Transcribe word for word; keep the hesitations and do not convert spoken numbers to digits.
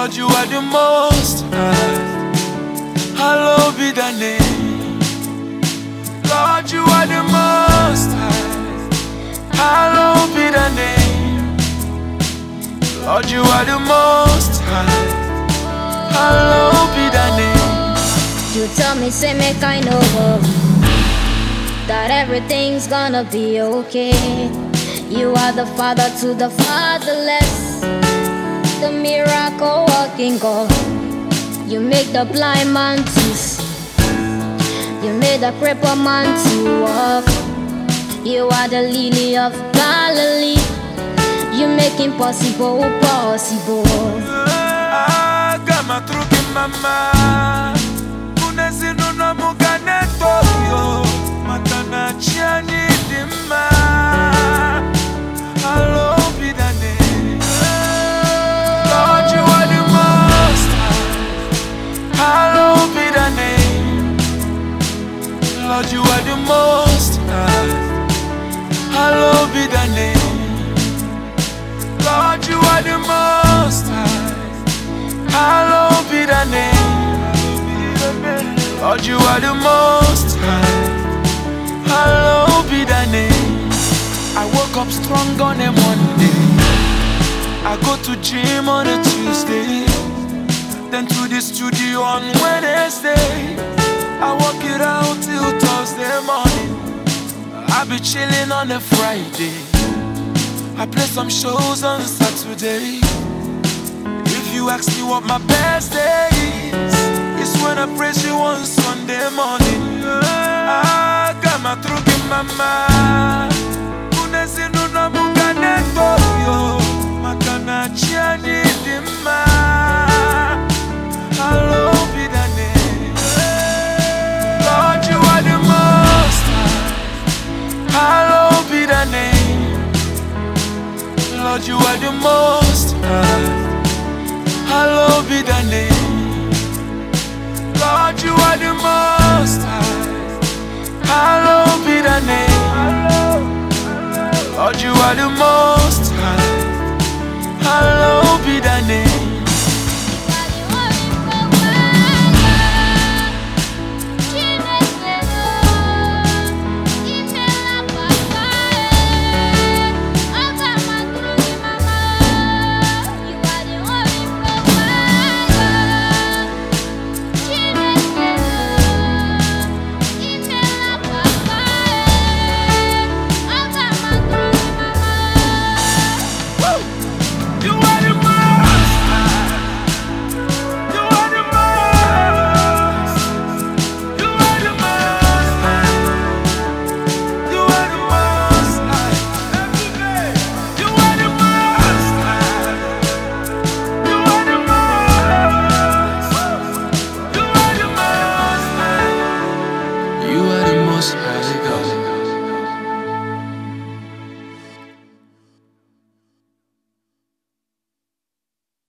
Lord, you are the most high. Hallowed be thy name. Lord, you are the most high. Hallowed be thy name. Lord, you are the most high. Hallowed be thy name. You tell me, say me kind of worry that everything's gonna be okay. You are the father to the fatherless, the miracle working God. You make the blind man to see, you made the crippled man to walk. You are the lily of Galilee. You make impossible possible. Ah, gama truki mama, unezinu no mugane toyo, matana chiani dima. Hallowed be thy name. Lord, you are the most high. Hallowed be thy name. Lord, you are the most high. Hallowed be thy name. Lord, you are the most high. Hallowed be thy name. Lord, you are the most high. Hallowed be thy name. I woke up strong on a Monday. I go to gym on a Tuesday, then to the studio on Wednesday. I work it out till Thursday morning. I be chilling on a Friday. I play some shows on Saturday. If you ask me what my best day is, it's when I praise you on Sunday morning. I got my truck in my mind. Unezinu no mugane toyo, makana chiani dima. Hallowed be thy name. Lord, you are the most high. Hallowed be thy name. Lord, you are the most high. Hallowed be thy name. Lord, you are the most high. Hallowed be thy name. Lord, you are the most high. Hallowed be thy name.